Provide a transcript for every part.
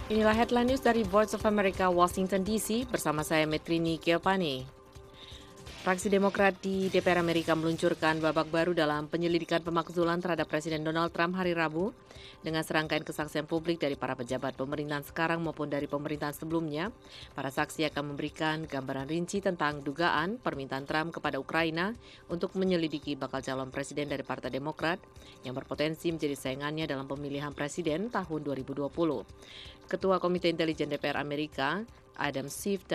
Inilah headline news dari Voice of America, Washington DC, bersama saya Metrini Kiopani. Fraksi Demokrat di DPR Amerika meluncurkan babak baru dalam penyelidikan pemakzulan terhadap Presiden Donald Trump hari Rabu dengan serangkaian kesaksian publik dari para pejabat pemerintahan sekarang maupun dari pemerintahan sebelumnya. Para saksi akan memberikan gambaran rinci tentang dugaan permintaan Trump kepada Ukraina untuk menyelidiki bakal calon presiden dari Partai Demokrat yang berpotensi menjadi saingannya dalam pemilihan presiden tahun 2020. Ketua Komite Intelijen DPR Amerika, Adam Schiff,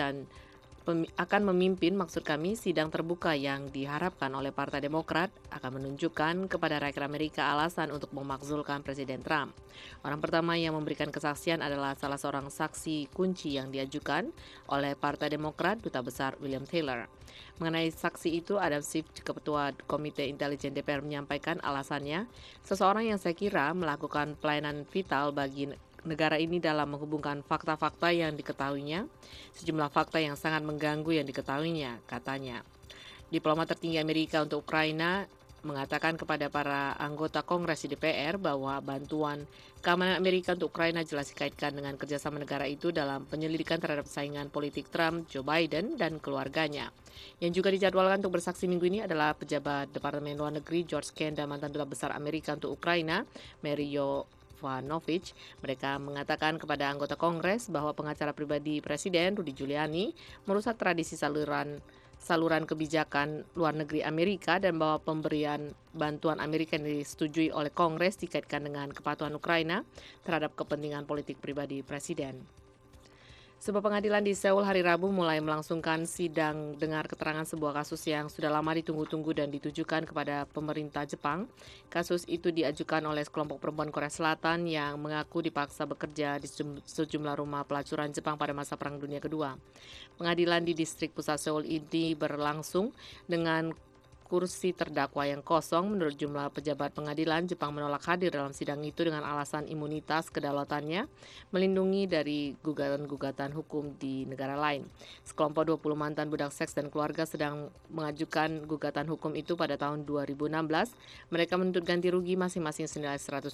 akan memimpin sidang terbuka yang diharapkan oleh Partai Demokrat akan menunjukkan kepada rakyat Amerika alasan untuk memakzulkan Presiden Trump. Orang pertama yang memberikan kesaksian adalah salah seorang saksi kunci yang diajukan oleh Partai Demokrat, Duta Besar William Taylor. Mengenai saksi itu, Adam Schiff, Ketua Komite Intelijen DPR, menyampaikan alasannya, seseorang yang saya kira melakukan pelayanan vital bagi negara ini dalam menghubungkan fakta-fakta yang diketahuinya, sejumlah fakta yang sangat mengganggu yang diketahuinya, katanya. Diplomat tertinggi Amerika untuk Ukraina mengatakan kepada para anggota Kongres di DPR bahwa bantuan keamanan Amerika untuk Ukraina jelas dikaitkan dengan kerjasama negara itu dalam penyelidikan terhadap saingan politik Trump, Joe Biden, dan keluarganya. Yang juga dijadwalkan untuk bersaksi minggu ini adalah pejabat Departemen Luar Negeri George Kent dan mantan duta besar Amerika untuk Ukraina, Mary Yovanovitch. Mereka mengatakan kepada anggota Kongres bahwa pengacara pribadi Presiden Rudy Giuliani merusak tradisi saluran kebijakan luar negeri Amerika dan bahwa pemberian bantuan Amerika yang disetujui oleh Kongres dikaitkan dengan kepatuhan Ukraina terhadap kepentingan politik pribadi Presiden. Sebuah pengadilan di Seoul hari Rabu mulai melangsungkan sidang dengar keterangan sebuah kasus yang sudah lama ditunggu-tunggu dan ditujukan kepada pemerintah Jepang. Kasus itu diajukan oleh sekelompok perempuan Korea Selatan yang mengaku dipaksa bekerja di sejumlah rumah pelacuran Jepang pada masa Perang Dunia Kedua. Pengadilan di distrik pusat Seoul ini berlangsung dengan kursi terdakwa yang kosong. Menurut jumlah pejabat pengadilan, Jepang menolak hadir dalam sidang itu dengan alasan imunitas kedaulatannya, melindungi dari gugatan-gugatan hukum di negara lain. Sekelompok 20 mantan budak seks dan keluarga sedang mengajukan gugatan hukum itu pada tahun 2016. Mereka menuntut ganti rugi masing-masing senilai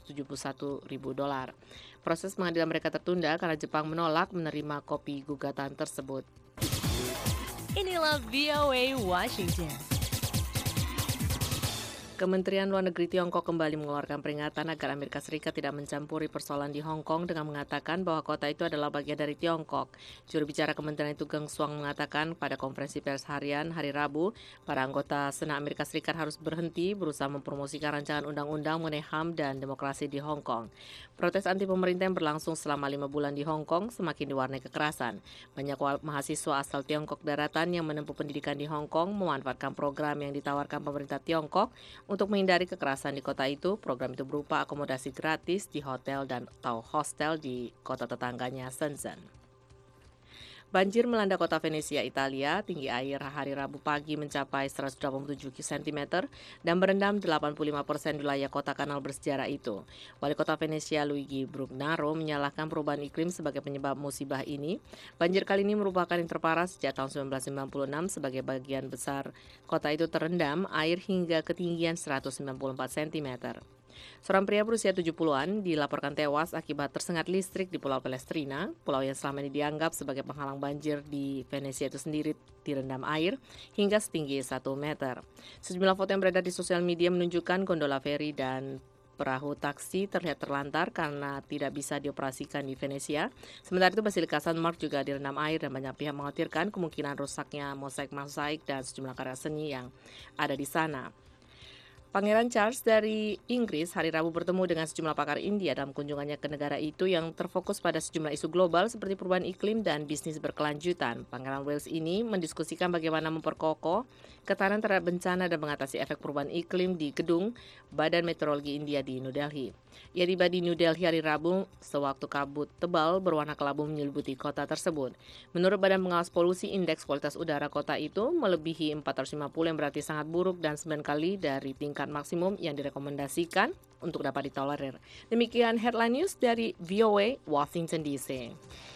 $171.000. Proses pengadilan mereka tertunda karena Jepang menolak menerima kopi gugatan tersebut. Inilah VOA Washington. Kementerian Luar Negeri Tiongkok kembali mengeluarkan peringatan agar Amerika Serikat tidak mencampuri persoalan di Hong Kong dengan mengatakan bahwa kota itu adalah bagian dari Tiongkok. Juru bicara kementerian itu Geng Shuang mengatakan pada konferensi pers harian hari Rabu, para anggota Senat Amerika Serikat harus berhenti berusaha mempromosikan rancangan undang-undang mengenai HAM dan demokrasi di Hong Kong. Protes anti pemerintah yang berlangsung selama 5 bulan di Hong Kong semakin diwarnai kekerasan. Banyak mahasiswa asal Tiongkok daratan yang menempuh pendidikan di Hong Kong memanfaatkan program yang ditawarkan pemerintah Tiongkok. Untuk menghindari kekerasan di kota itu, program itu berupa akomodasi gratis di hotel dan atau hostel di kota tetangganya Shenzhen. Banjir melanda kota Venesia, Italia. Tinggi air hari Rabu pagi mencapai 187 cm dan berendam 85% wilayah kota kanal bersejarah itu. Wali kota Venesia Luigi Brugnaro menyalahkan perubahan iklim sebagai penyebab musibah ini. Banjir kali ini merupakan yang terparah sejak tahun 1996 sebagai bagian besar kota itu terendam air hingga ketinggian 194 cm. Seorang pria berusia 70-an dilaporkan tewas akibat tersengat listrik di Pulau Palestrina, pulau yang selama ini dianggap sebagai penghalang banjir di Venesia itu sendiri direndam air hingga setinggi 1 meter. Sejumlah foto yang beredar di sosial media menunjukkan gondola feri dan perahu taksi terlihat terlantar karena tidak bisa dioperasikan di Venesia. Sementara itu Basilika San Mark juga direndam air dan banyak pihak mengkhawatirkan kemungkinan rusaknya mosaik-mosaik dan sejumlah karya seni yang ada di sana. Pangeran Charles dari Inggris hari Rabu bertemu dengan sejumlah pakar India dalam kunjungannya ke negara itu yang terfokus pada sejumlah isu global seperti perubahan iklim dan bisnis berkelanjutan. Pangeran Wales ini mendiskusikan bagaimana memperkokoh ketahanan terhadap bencana dan mengatasi efek perubahan iklim di gedung Badan Meteorologi India di New Delhi. Ia tiba di New Delhi hari Rabu sewaktu kabut tebal berwarna kelabu menyelimuti kota tersebut. Menurut Badan Pengawas Polusi, indeks kualitas udara kota itu melebihi 450 yang berarti sangat buruk dan 9 kali dari tingkat maksimum yang direkomendasikan untuk dapat ditolerir. Demikian headline news dari VOA Washington DC.